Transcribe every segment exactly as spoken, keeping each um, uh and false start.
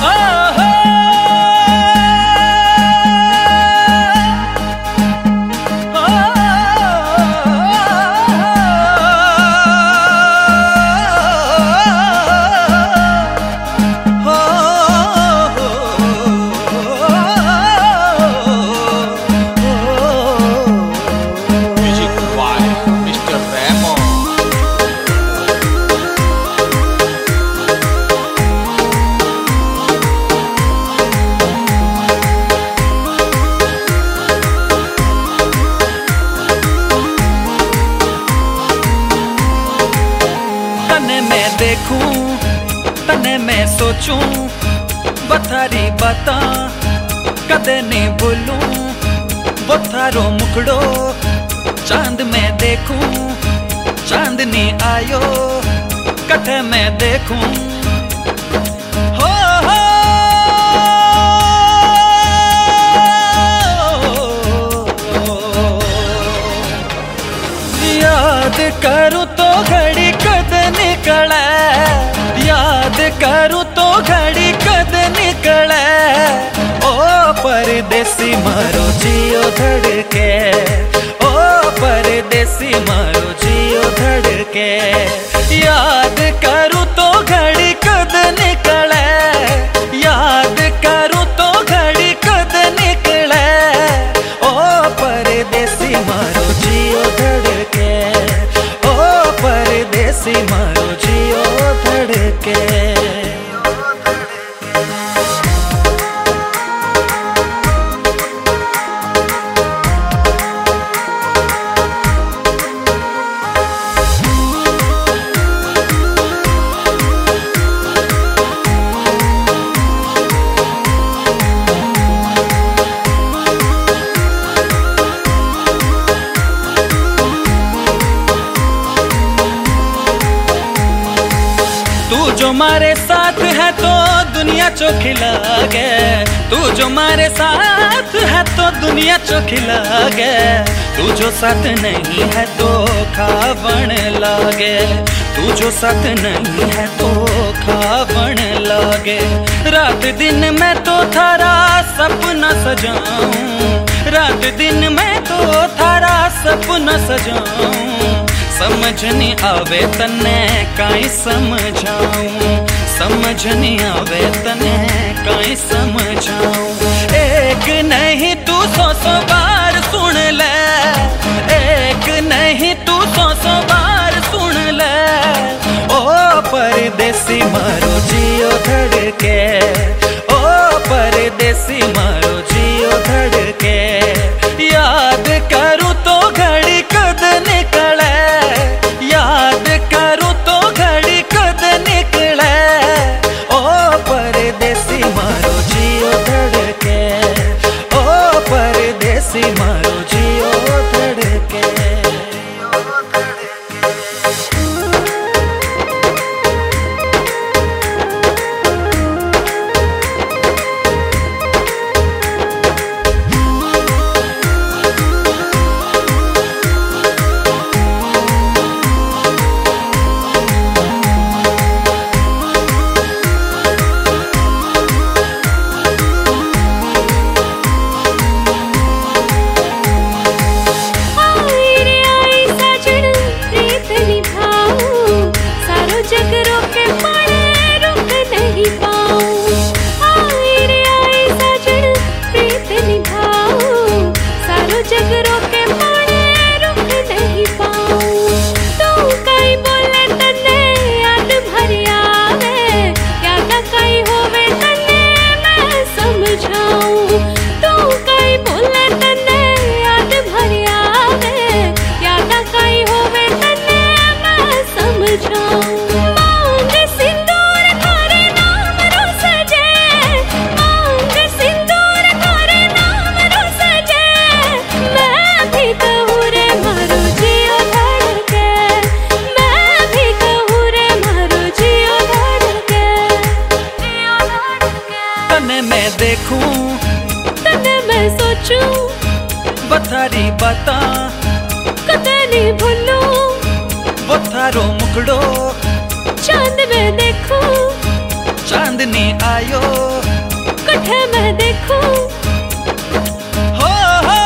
देखूं तने मैं सोचूं बथारी बाता कदे नहीं भूलूं वो थारो मुखड़ो चांद में देखूं चांदनी आयो कठे मैं देखूं हो हो याद करूं तो घड़ी कद निकले याद करूं तो घड़ी कद निकले ओ परदेसी मारो जियो धड़के ओ परदेसी मारो जियो धड़के याद करूं तो घड़ी कद निकले याद करूं तो घड़ी कद निकले ओ परदेसी मारो जियो धड़के ओ परदेसी मारो जियो धड़के। तू जो मारे साथ है तो दुनिया चोखी लागे तू जो मारे साथ है तो दुनिया चोखी लागे तू जो साथ नहीं है तो खावण लागे तू जो साथ नहीं है तो खावण लागे रात दिन मैं तो थारा सपना सजाऊं रात दिन मैं तो थारा सपना सजाऊं समझ नहीं आवे तने काई समझाऊं समझ नहीं आवे तने काई समझाऊं एक नहीं तू सौ सौ बार सुन ले एक नहीं तू सौ सौ बार सुन ले ओ परदेसी मारो जियो धड़के ओ परदेसी मारो जियो धड़के याद करूं तो घड़ी कद निकले याद करूं तो घड़ी कद निकले ओ परदेसी मारो जियो धड़के ओ परदेसी मारो जियो धड़के। तने मैं देखूं तने मैं सोचूं बथारी बाता कदे नहीं भूलूं वो थारो मुखड़ो चांद में देखूं चांदनी आयो कठे मैं देखूं हो हो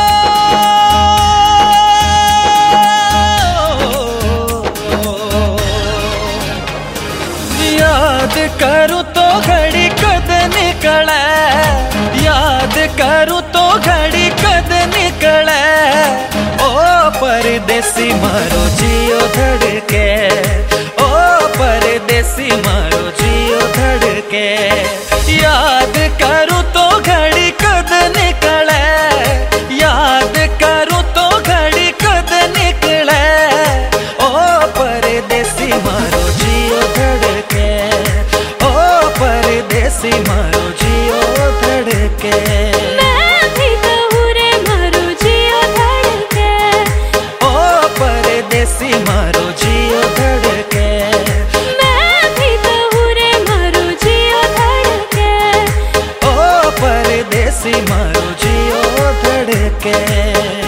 याद करूं तो घड़ी कद निकले, याद करूं तो घड़ी कद निकले। ओ परदेसी मारो जियो धड़के, ओ परदेसी मारो जियो धड़के। याद करूं तो घड़ी कद निकले, याद करूं तो घड़ी कद निकले। ओ परदेसी मारो जियो धड़के, ओ परदेसी मारो जियो धड़के। मैं भी कहूँ रे मारो जियो धड़के, ओ परदेसी मारो जियो धड़के। मैं भी कहूँ रे मारो जियो धड़के। ओ परदेसी मारो जियो धड़के।